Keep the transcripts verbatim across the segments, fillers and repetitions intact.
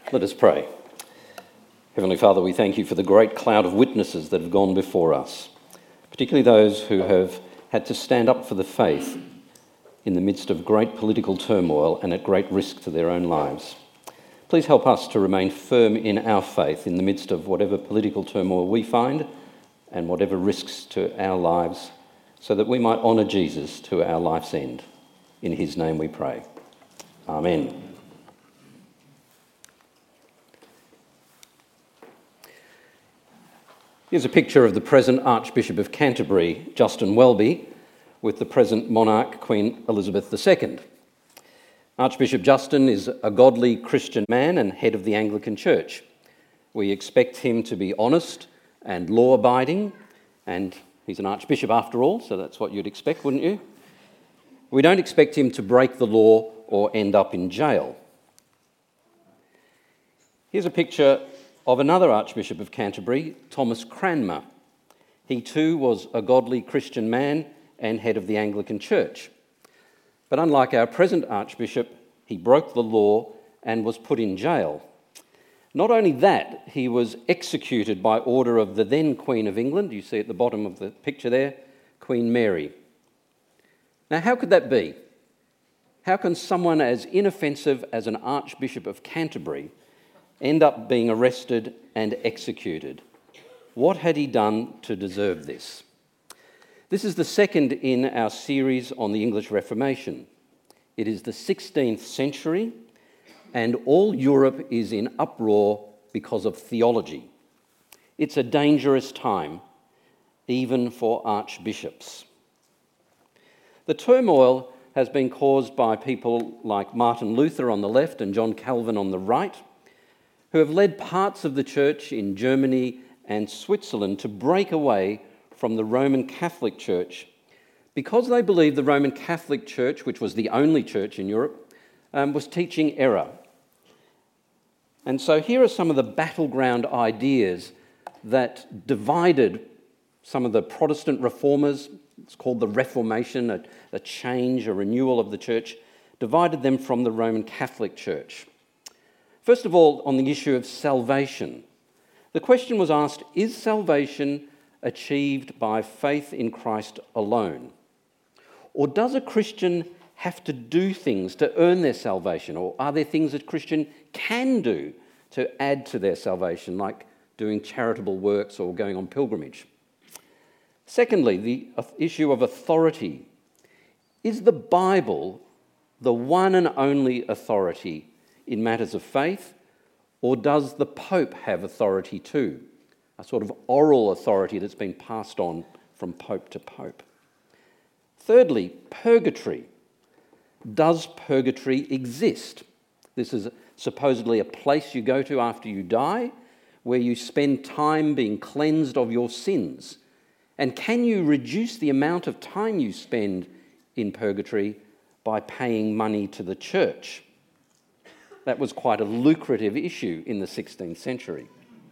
Let us pray. Heavenly Father, we thank you for the great cloud of witnesses that have gone before us, particularly those who have had to stand up for the faith in the midst of great political turmoil and at great risk to their own lives. Please help us to remain firm in our faith in the midst of whatever political turmoil we find and whatever risks to our lives, so that we might honour Jesus to our life's end. In his name we pray. Amen. Here's a picture of the present Archbishop of Canterbury, Justin Welby, with the present monarch, Queen Elizabeth the Second. Archbishop Justin is a godly Christian man and head of the Anglican Church. We expect him to be honest and law-abiding, and he's an archbishop after all, so that's what you'd expect, wouldn't you? We don't expect him to break the law or end up in jail. Here's a picture of another Archbishop of Canterbury, Thomas Cranmer. He too was a godly Christian man and head of the Anglican Church. But unlike our present Archbishop, he broke the law and was put in jail. Not only that, he was executed by order of the then Queen of England. You see at the bottom of the picture there, Queen Mary. Now, how could that be? How can someone as inoffensive as an Archbishop of Canterbury end up being arrested and executed? What had he done to deserve this? This is the second in our series on the English Reformation. It is the sixteenth century, and all Europe is in uproar because of theology. It's a dangerous time, even for archbishops. The turmoil has been caused by people like Martin Luther on the left and John Calvin on the right, who have led parts of the church in Germany and Switzerland to break away from the Roman Catholic Church because they believed the Roman Catholic Church, which was the only church in Europe, um, was teaching error. And so here are some of the battleground ideas that divided some of the Protestant reformers. It's called the Reformation, a, a change, a renewal of the church, divided them from the Roman Catholic Church. First of all, on the issue of salvation. The question was asked, is salvation achieved by faith in Christ alone? Or does a Christian have to do things to earn their salvation? Or are there things that a Christian can do to add to their salvation, like doing charitable works or going on pilgrimage? Secondly, the issue of authority. Is the Bible the one and only authority in matters of faith, or does the Pope have authority too? A sort of oral authority that's been passed on from Pope to Pope. Thirdly, purgatory. Does purgatory exist? This is supposedly a place you go to after you die, where you spend time being cleansed of your sins. And can you reduce the amount of time you spend in purgatory by paying money to the church? That was quite a lucrative issue in the sixteenth century.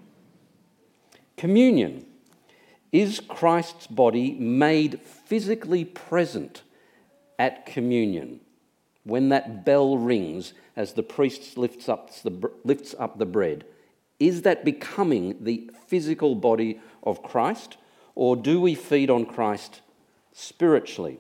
Communion. Is Christ's body made physically present at communion when that bell rings as the priest lifts up the, lifts up the bread? Is that becoming the physical body of Christ, or do we feed on Christ spiritually?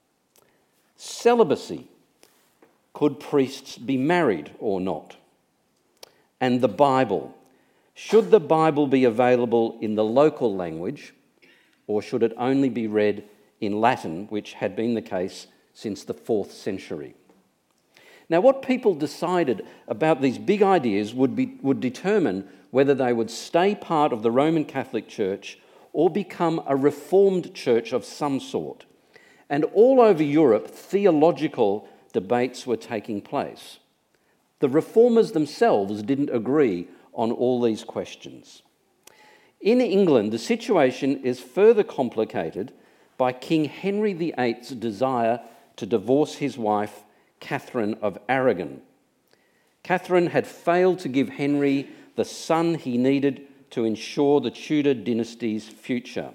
Celibacy. Could priests be married or not? And the Bible. Should the Bible be available in the local language, or should it only be read in Latin, which had been the case since the fourth century? Now, what people decided about these big ideas would be, would determine whether they would stay part of the Roman Catholic Church or become a reformed church of some sort. And all over Europe, theological debates were taking place. The reformers themselves didn't agree on all these questions. In England, the situation is further complicated by King Henry the Eighth's desire to divorce his wife, Catherine of Aragon. Catherine had failed to give Henry the son he needed to ensure the Tudor dynasty's future.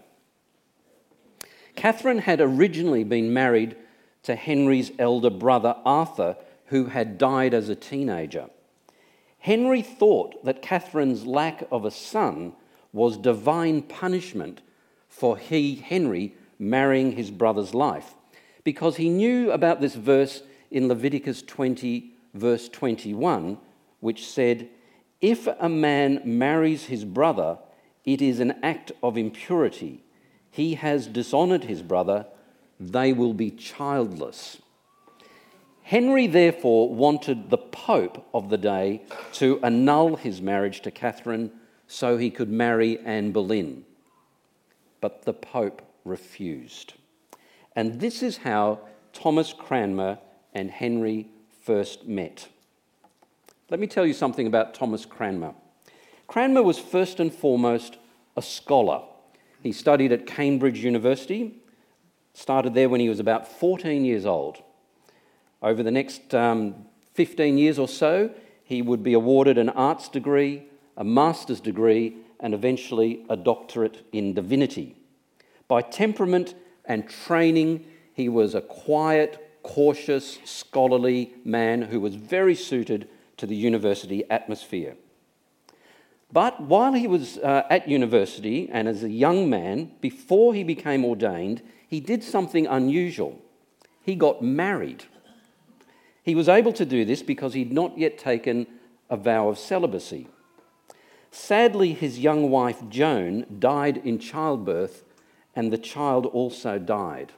Catherine had originally been married to Henry's elder brother Arthur, who had died as a teenager. Henry thought that Catherine's lack of a son was divine punishment for he, Henry, marrying his brother's life, because he knew about this verse in Leviticus twenty, verse twenty-one, which said, "If a man marries his brother, it is an act of impurity. He has dishonoured his brother. They will be childless." Henry therefore wanted the Pope of the day to annul his marriage to Catherine so he could marry Anne Boleyn. But the Pope refused. And this is how Thomas Cranmer and Henry first met. Let me tell you something about Thomas Cranmer. Cranmer was first and foremost a scholar. He studied at Cambridge University, started there when he was about fourteen years old. Over the next um, fifteen years or so, he would be awarded an arts degree, a master's degree, and eventually a doctorate in divinity. By temperament and training, he was a quiet, cautious, scholarly man who was very suited to the university atmosphere. But while he was uh, at university and as a young man, before he became ordained, he did something unusual. He got married. He was able to do this because he'd not yet taken a vow of celibacy. Sadly, his young wife Joan died in childbirth, and the child also died.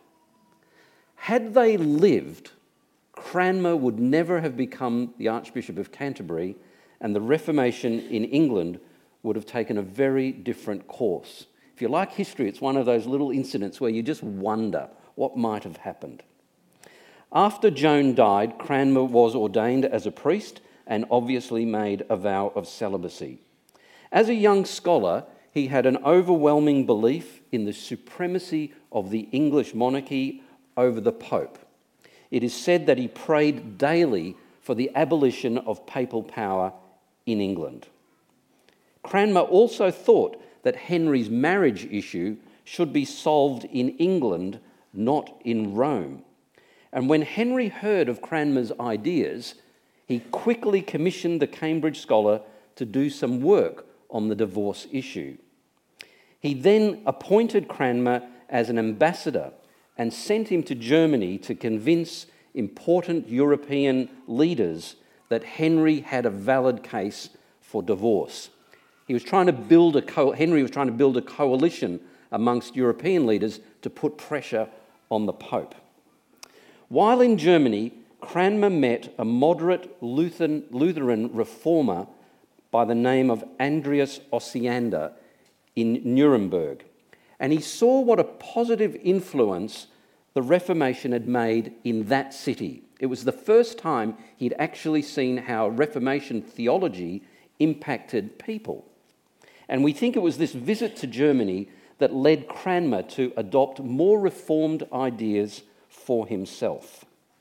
Had they lived, Cranmer would never have become the Archbishop of Canterbury, and the Reformation in England would have taken a very different course. If you like history, it's one of those little incidents where you just wonder what might have happened. After Joan died, Cranmer was ordained as a priest and obviously made a vow of celibacy. As a young scholar, he had an overwhelming belief in the supremacy of the English monarchy over the Pope. It is said that he prayed daily for the abolition of papal power in England. Cranmer also thought that Henry's marriage issue should be solved in England, not in Rome. And when Henry heard of Cranmer's ideas, he quickly commissioned the Cambridge scholar to do some work on the divorce issue. He then appointed Cranmer as an ambassador and sent him to Germany to convince important European leaders that Henry had a valid case for divorce. He was trying to build a co- Henry was trying to build a coalition amongst European leaders to put pressure on the Pope. While in Germany, Cranmer met a moderate Lutheran, Lutheran reformer by the name of Andreas Osiander in Nuremberg, and he saw what a positive influence the Reformation had made in that city. It was the first time he'd actually seen how Reformation theology impacted people. And we think it was this visit to Germany that led Cranmer to adopt more reformed ideas for himself.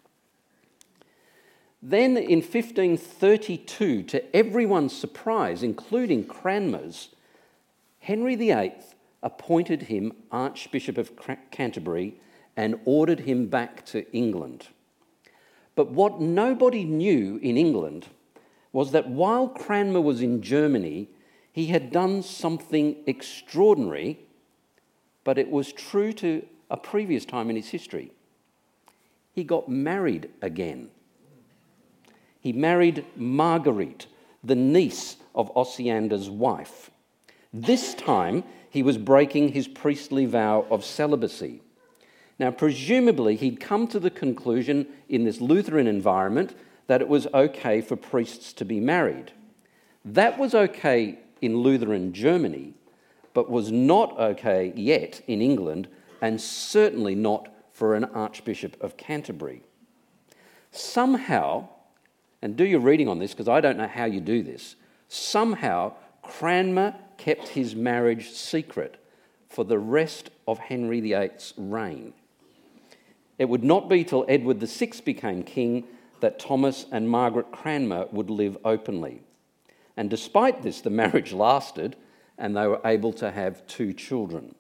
Then in fifteen thirty-two, to everyone's surprise, including Cranmer's, Henry the Eighth appointed him Archbishop of Canterbury and ordered him back to England. But what nobody knew in England was that while Cranmer was in Germany, he had done something extraordinary, but it was true to a previous time in his history. He got married again. He married Marguerite, the niece of Osiander's wife. This time, he was breaking his priestly vow of celibacy. Now, presumably, he'd come to the conclusion in this Lutheran environment that it was okay for priests to be married. That was okay in Lutheran Germany, but was not okay yet in England, and certainly not for an Archbishop of Canterbury. Somehow, and do your reading on this because I don't know how you do this, somehow Cranmer kept his marriage secret for the rest of Henry the Eighth's reign. It would not be till Edward the Sixth became king that Thomas and Margaret Cranmer would live openly. And despite this, the marriage lasted and they were able to have two children.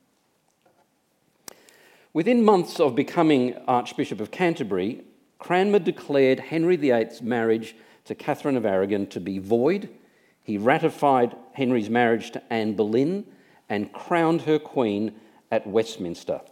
Within months of becoming Archbishop of Canterbury, Cranmer declared Henry the Eighth's marriage to Catherine of Aragon to be void. He ratified Henry's marriage to Anne Boleyn and crowned her queen at Westminster.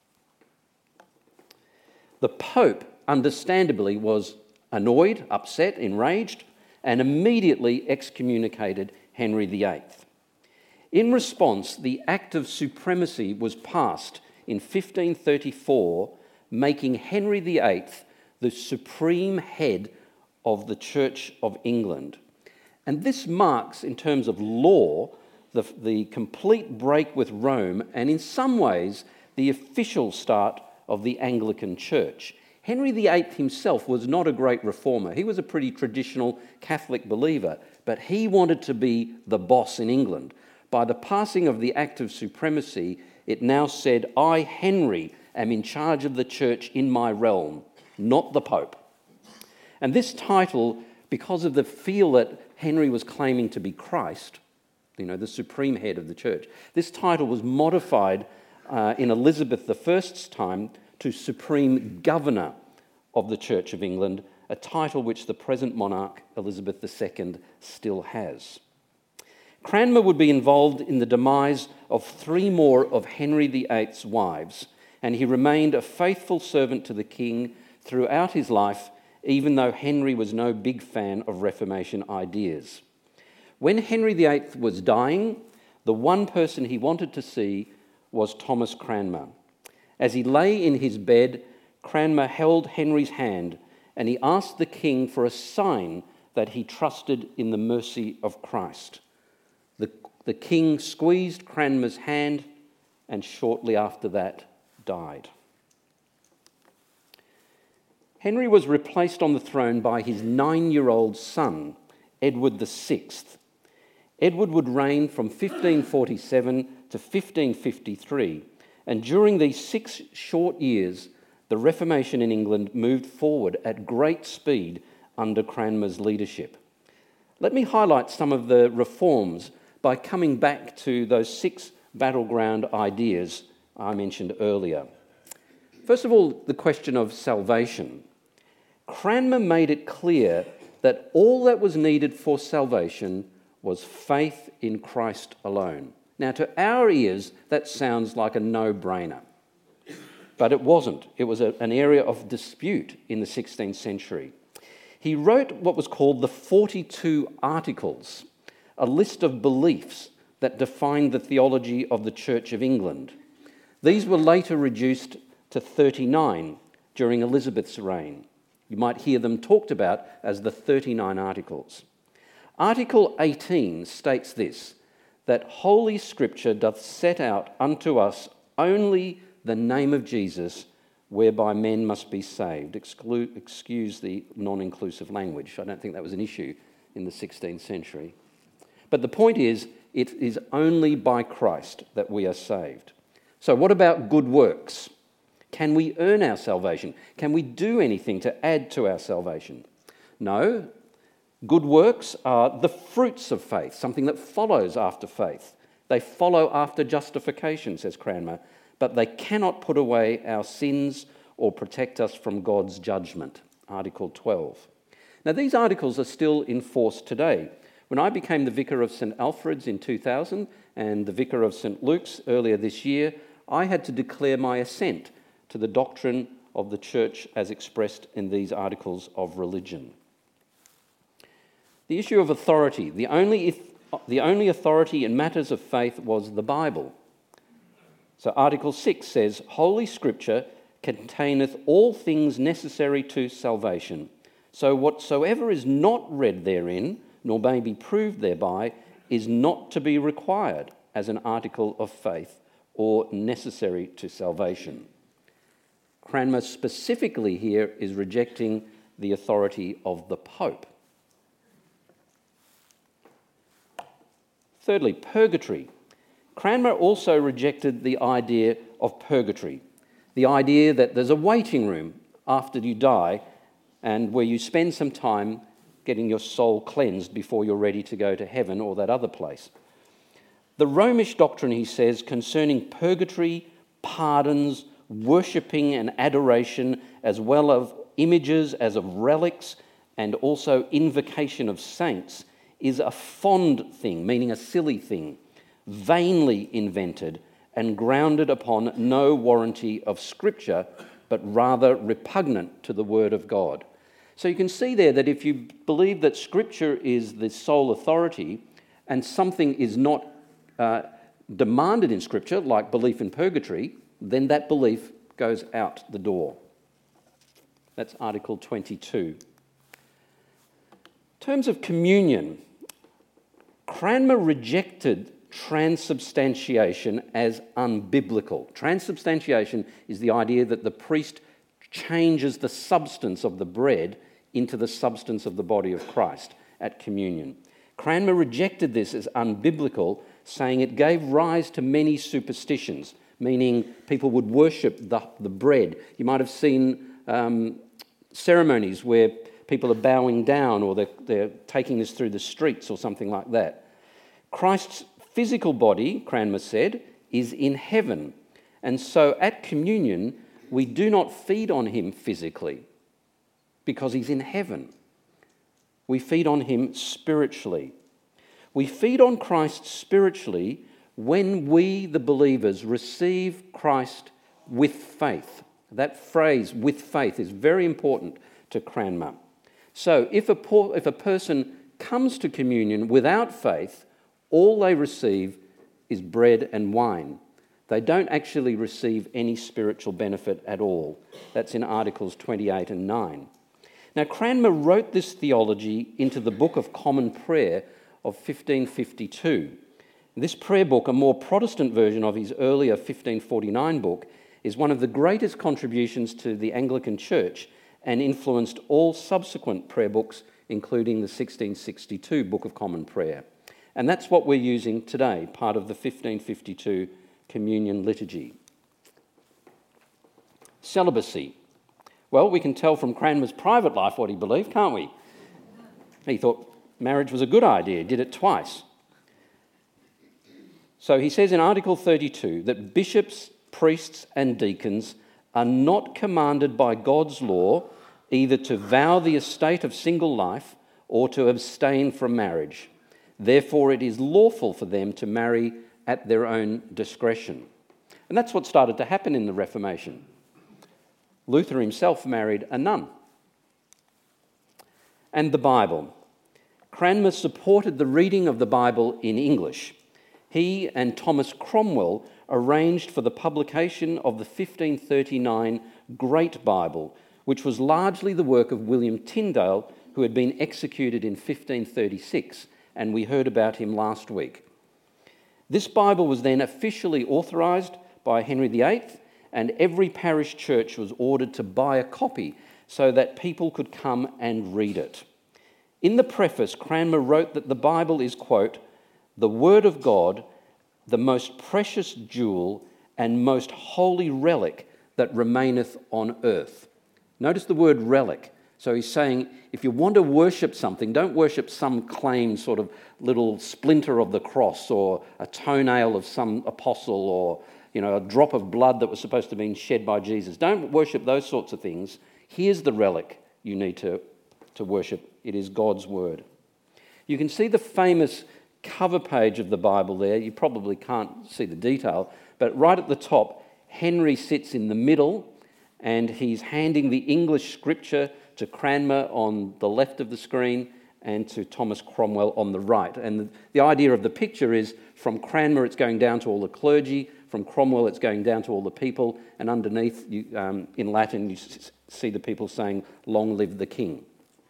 The Pope, understandably, was annoyed, upset, enraged, and immediately excommunicated Henry the Eighth. In response, the Act of Supremacy was passed in fifteen thirty-four, making Henry the Eighth the supreme head of the Church of England. And this marks, in terms of law, the, the complete break with Rome and, in some ways, the official start of the Anglican Church. Henry the Eighth himself was not a great reformer. He was a pretty traditional Catholic believer, but he wanted to be the boss in England. By the passing of the Act of Supremacy, it now said, I, Henry, am in charge of the church in my realm, not the Pope. And this title, because of the feel that Henry was claiming to be Christ, you know, the supreme head of the church, this title was modified uh, in Elizabeth the First's time to Supreme Governor of the Church of England, a title which the present monarch, Elizabeth the Second, still has. Cranmer would be involved in the demise of three more of Henry the Eighth's wives, and he remained a faithful servant to the king throughout his life, even though Henry was no big fan of Reformation ideas. When Henry the Eighth was dying, the one person he wanted to see was Thomas Cranmer. As he lay in his bed, Cranmer held Henry's hand and he asked the king for a sign that he trusted in the mercy of Christ. The, the king squeezed Cranmer's hand and shortly after that died. Henry was replaced on the throne by his nine-year-old son, Edward the Sixth. Edward would reign from fifteen forty-seven to fifteen fifty-three, and during these six short years, the Reformation in England moved forward at great speed under Cranmer's leadership. Let me highlight some of the reforms by coming back to those six battleground ideas I mentioned earlier. First of all, the question of salvation. Cranmer made it clear that all that was needed for salvation was faith in Christ alone. Now, to our ears, that sounds like a no-brainer. But it wasn't. It was a, an area of dispute in the sixteenth century. He wrote what was called the forty-two Articles, a list of beliefs that defined the theology of the Church of England. These were later reduced to thirty-nine during Elizabeth's reign. You might hear them talked about as the thirty-nine Articles. Article eighteen states this, that Holy Scripture doth set out unto us only the name of Jesus, whereby men must be saved. Exclude, excuse the non-inclusive language. I don't think that was an issue in the sixteenth century. But the point is, it is only by Christ that we are saved. So what about good works? Can we earn our salvation? Can we do anything to add to our salvation? No. Good works are the fruits of faith, something that follows after faith. They follow after justification, says Cranmer, but they cannot put away our sins or protect us from God's judgment. Article twelve. Now, these articles are still in force today. When I became the vicar of St Alfred's in two thousand and the vicar of St Luke's earlier this year, I had to declare my assent to the doctrine of the Church as expressed in these articles of religion. The issue of authority. The only, the only authority in matters of faith was the Bible. So Article six says, Holy Scripture containeth all things necessary to salvation. So whatsoever is not read therein, nor may be proved thereby, is not to be required as an article of faith or necessary to salvation. Cranmer specifically here is rejecting the authority of the Pope. Thirdly, purgatory. Cranmer also rejected the idea of purgatory, the idea that there's a waiting room after you die and where you spend some time getting your soul cleansed before you're ready to go to heaven or that other place. The Romish doctrine, he says, concerning purgatory, pardons, worshipping and adoration, as well of images as of relics, and also invocation of saints is a fond thing, meaning a silly thing, vainly invented and grounded upon no warranty of Scripture, but rather repugnant to the Word of God. So you can see there that if you believe that Scripture is the sole authority and something is not uh, demanded in Scripture, like belief in purgatory, then that belief goes out the door. That's Article twenty-two. In terms of communion, Cranmer rejected transubstantiation as unbiblical. Transubstantiation is the idea that the priest changes the substance of the bread into the substance of the body of Christ at communion. Cranmer rejected this as unbiblical, saying it gave rise to many superstitions, meaning people would worship the, the bread. You might have seen um, ceremonies where people are bowing down or they're, they're taking this through the streets or something like that. Christ's physical body, Cranmer said, is in heaven. And so at communion, we do not feed on him physically because he's in heaven. We feed on him spiritually. We feed on Christ spiritually when we, the believers, receive Christ with faith. That phrase, with faith, is very important to Cranmer. So if a, poor, if a person comes to communion without faith, all they receive is bread and wine. They don't actually receive any spiritual benefit at all. That's in Articles twenty-eight and nine. Now, Cranmer wrote this theology into the Book of Common Prayer of fifteen fifty-two. This prayer book, a more Protestant version of his earlier fifteen forty-nine book, is one of the greatest contributions to the Anglican Church and influenced all subsequent prayer books, including the sixteen sixty-two Book of Common Prayer. And that's what we're using today, part of the fifteen fifty-two Communion Liturgy. Celibacy. Well, we can tell from Cranmer's private life what he believed, can't we? He thought marriage was a good idea, did it twice. So he says in Article thirty-two that bishops, priests and deacons are not commanded by God's law either to vow the estate of single life or to abstain from marriage. Therefore, it is lawful for them to marry at their own discretion. And that's what started to happen in the Reformation. Luther himself married a nun. And the Bible. Cranmer supported the reading of the Bible in English. He and Thomas Cromwell arranged for the publication of the fifteen thirty-nine Great Bible, which was largely the work of William Tyndale, who had been executed in fifteen thirty-six, and we heard about him last week. This Bible was then officially authorised by Henry the Eighth, and every parish church was ordered to buy a copy so that people could come and read it. In the preface, Cranmer wrote that the Bible is, quote, the Word of God, the most precious jewel and most holy relic that remaineth on earth. Notice the word relic. So he's saying, if you want to worship something, don't worship some claimed sort of little splinter of the cross or a toenail of some apostle or, you know, a drop of blood that was supposed to have been shed by Jesus. Don't worship those sorts of things. Here's the relic you need to, to worship. It is God's word. You can see the famous cover page of the Bible there. You probably can't see the detail, but right at the top, Henry sits in the middle and he's handing the English scripture to Cranmer on the left of the screen and to Thomas Cromwell on the right. And the, the idea of the picture is from Cranmer it's going down to all the clergy, from Cromwell it's going down to all the people, and underneath you, um, in Latin you s- see the people saying, "Long live the King,"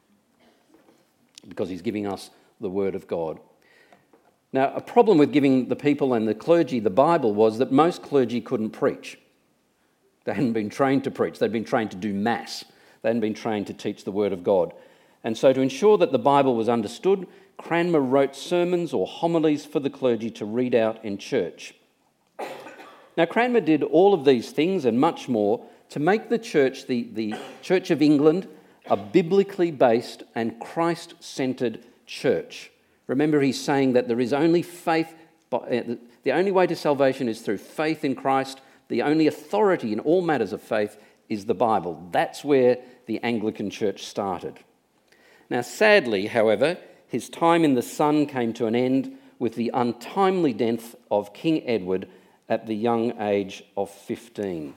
because he's giving us the word of God. Now, a problem with giving the people and the clergy the Bible was that most clergy couldn't preach. They hadn't been trained to preach. They'd been trained to do mass. They hadn't been trained to teach the word of God. And so to ensure that the Bible was understood, Cranmer wrote sermons or homilies for the clergy to read out in church. Now, Cranmer did all of these things and much more to make the church, the, the Church of England, a biblically based and Christ-centred church. Remember, he's saying that there is only faith, the only way to salvation is through faith in Christ. The only authority in all matters of faith is the Bible. That's where the Anglican Church started. Now, sadly, however, his time in the sun came to an end with the untimely death of King Edward at the young age of fifteen.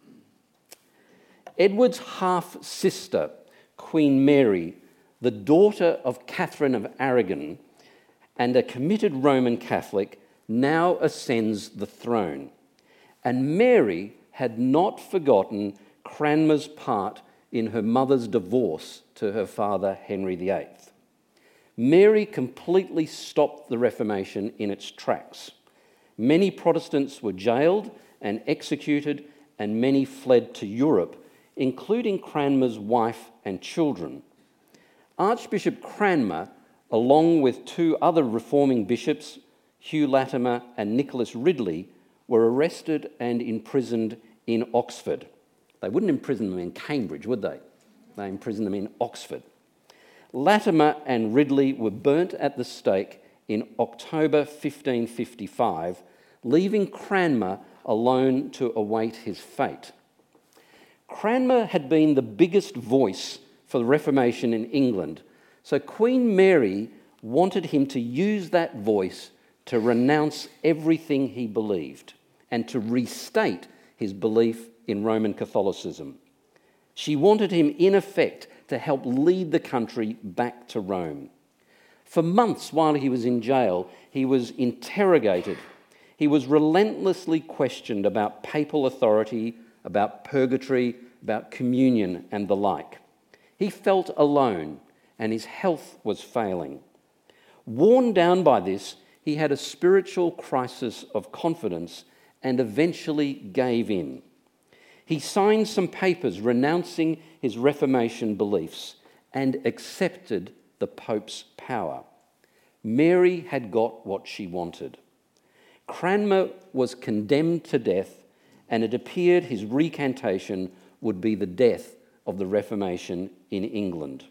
Edward's half-sister, Queen Mary, the daughter of Catherine of Aragon and a committed Roman Catholic, now ascends the throne. And Mary had not forgotten Cranmer's part in her mother's divorce to her father, Henry the Eighth. Mary completely stopped the Reformation in its tracks. Many Protestants were jailed and executed, and many fled to Europe, including Cranmer's wife and children. Archbishop Cranmer, along with two other reforming bishops, Hugh Latimer and Nicholas Ridley, were arrested and imprisoned in Oxford. They wouldn't imprison them in Cambridge, would they? They imprisoned them in Oxford. Latimer and Ridley were burnt at the stake in October fifteen fifty-five, leaving Cranmer alone to await his fate. Cranmer had been the biggest voice for the Reformation in England, so Queen Mary wanted him to use that voice to renounce everything he believed and to restate his belief in Roman Catholicism. She wanted him, in effect, to help lead the country back to Rome. For months while he was in jail, he was interrogated. He was relentlessly questioned about papal authority, about purgatory, about communion and the like. He felt alone and his health was failing. Worn down by this, he had a spiritual crisis of confidence and eventually gave in. He signed some papers renouncing his Reformation beliefs and accepted the Pope's power. Mary had got what she wanted. Cranmer was condemned to death, and it appeared his recantation would be the death of the Reformation in England.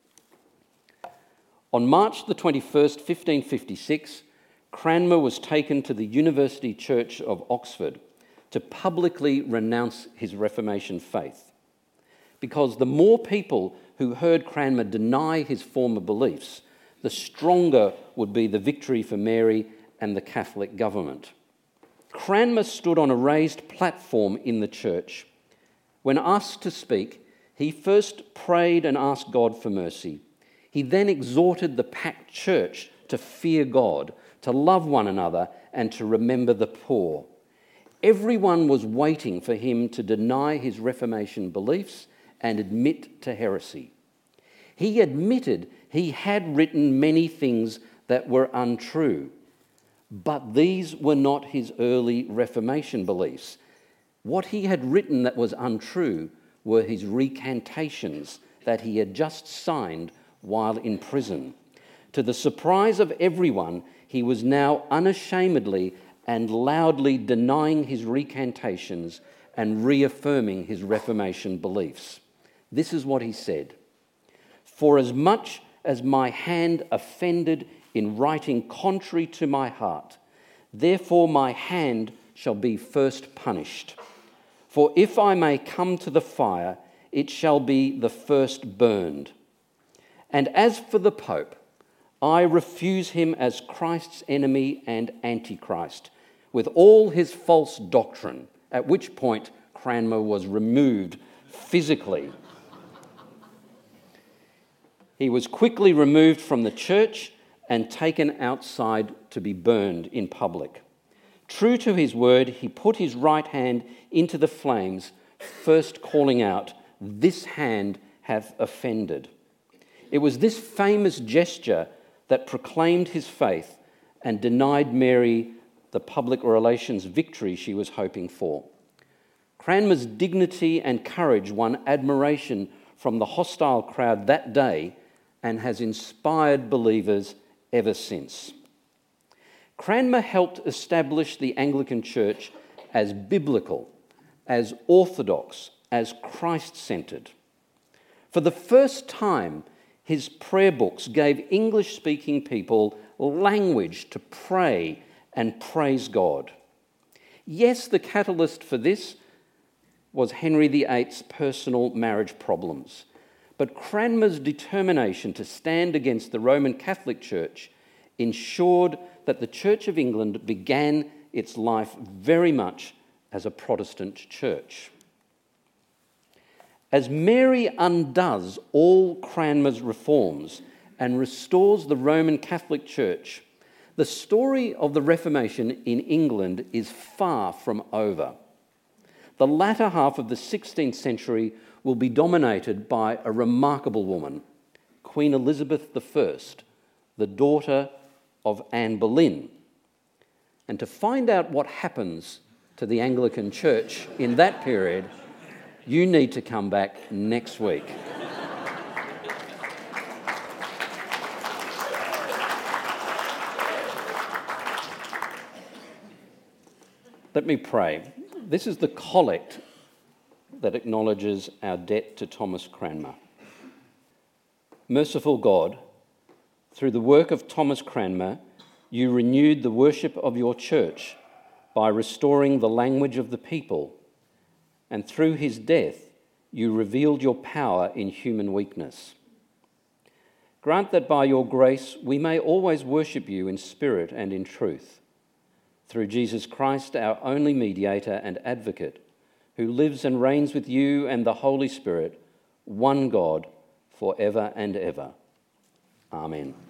On March the twenty-first, fifteen fifty-six, Cranmer was taken to the University Church of Oxford to publicly renounce his Reformation faith, because the more people who heard Cranmer deny his former beliefs, the stronger would be the victory for Mary and the Catholic government. Cranmer stood on a raised platform in the church. When asked to speak, he first prayed and asked God for mercy. He then exhorted the packed church to fear God, to love one another, and to remember the poor. Everyone was waiting for him to deny his Reformation beliefs and admit to heresy. He admitted he had written many things that were untrue, but these were not his early Reformation beliefs. What he had written that was untrue were his recantations that he had just signed while in prison. To the surprise of everyone, he was now unashamedly and loudly denying his recantations and reaffirming his Reformation beliefs. This is what he said: "For as much as my hand offended in writing contrary to my heart, therefore my hand shall be first punished. For if I may come to the fire, it shall be the first burned. And as for the Pope, I refuse him as Christ's enemy and Antichrist, with all his false doctrine," at which point Cranmer was removed physically. He was quickly removed from the church and taken outside to be burned in public. True to his word, he put his right hand into the flames, first calling out, "This hand hath offended." It was this famous gesture that proclaimed his faith and denied Mary the public relations victory she was hoping for. Cranmer's dignity and courage won admiration from the hostile crowd that day and has inspired believers ever since. Cranmer helped establish the Anglican Church as biblical, as orthodox, as Christ-centred. For the first time, his prayer books gave English-speaking people language to pray and praise God. Yes, the catalyst for this was Henry the Eighth's personal marriage problems, But Cranmer's determination to stand against the Roman Catholic Church ensured that the Church of England began its life very much as a Protestant church. As Mary undoes all Cranmer's reforms and restores the Roman Catholic Church, the story of the Reformation in England is far from over. The latter half of the sixteenth century will be dominated by a remarkable woman, Queen Elizabeth the First, the daughter of Anne Boleyn. And to find out what happens to the Anglican Church in that period, you need to come back next week. Let me pray. This is the collect that acknowledges our debt to Thomas Cranmer. Merciful God, through the work of Thomas Cranmer, you renewed the worship of your church by restoring the language of the people, and through his death, you revealed your power in human weakness. Grant that by your grace we may always worship you in spirit and in truth, through Jesus Christ, our only mediator and advocate, who lives and reigns with you and the Holy Spirit, one God, forever and ever. Amen.